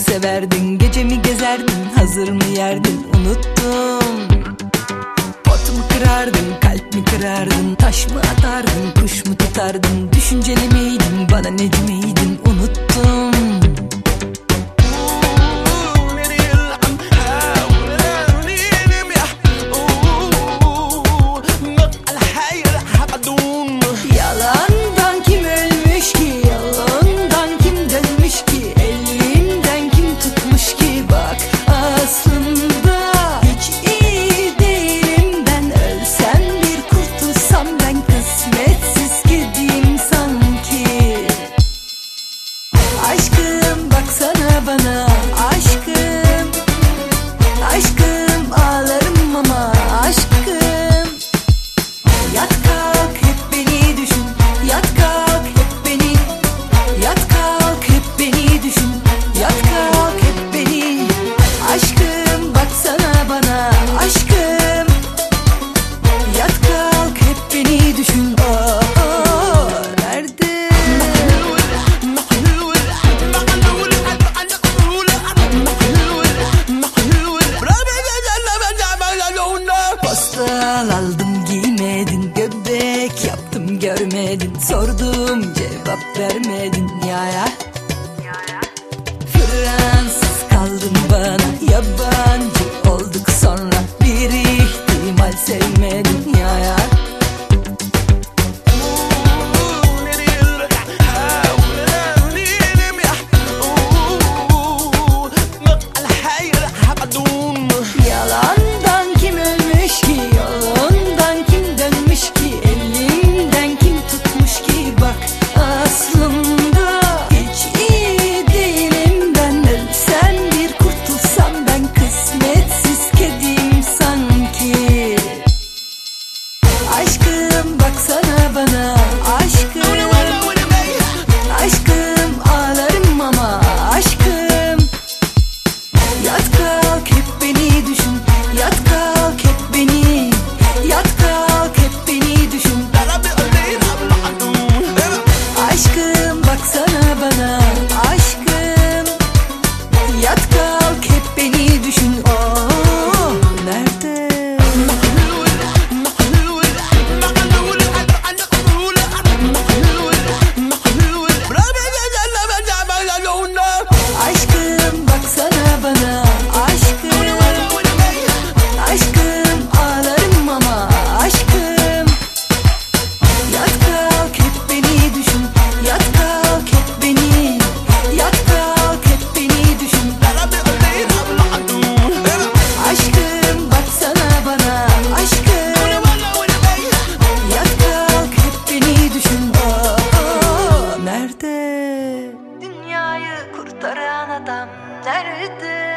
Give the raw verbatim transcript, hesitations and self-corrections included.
severdin, gecemi gezerdin, hazır mı yerdin unuttum. Pot mu kırardın, kalp mi kırardın, taş mı atardın, kuş mu tutardın, düşünceli miydin, bana neci miydin unuttum. Yalandan kim ölmüş ki, yalandan kim dönmüş ki, elimden kim tutmuş ki, bak aslında hiç iyi değilim ben. Ölsem bir kurtulsam ben, kısmetsiz kediyim sanki. Aşkım baksana bana, aşkım, aşkım ağlarım ama aşkım. Yat kalk hep beni düşün, yat kalk hep beni, yat kalk hep beni düşün, yat kalk hep beni. Aşkım baksana bana, aşkım, yat kalk hep beni düşün. Oh, oh, nerede? Postal aldım giymedin, göbek yaptım görmedin, sordum cevap vermedin ya ya. Fransız kaldın bana, yabancı olduk sonra, bir ihtimal sevmedin ya ya. Yalandan kim ölmüş ki, yalandan kim dönmüş ki, elimden kim tutmuş ki, bak aslında hiç iyi değilim ben. Ölsem bir kurtulsam ben, kısmetsiz kediyim sanki. Aşkım baksana bana, aşkım, aşkım ağlarım ama aşkım. Yat kalk hep beni düşün, yat kalk hep beni, yat kalk hep beni düşün. Aşkım baksana bana, aşkım, yat kalk hep beni düşün. Oh, nerede? Aşkım baksana bana, aşkım, aşkım ağlarım ama aşkım. Yat kalk hep beni düşün, yat kalk hep beni, yat kalk hep beni düşün. Aşkım baksana bana, aşkım, yat kalk hep beni düşün. Oh, oh, nerede? Dünyayı kurtaran adam nerede?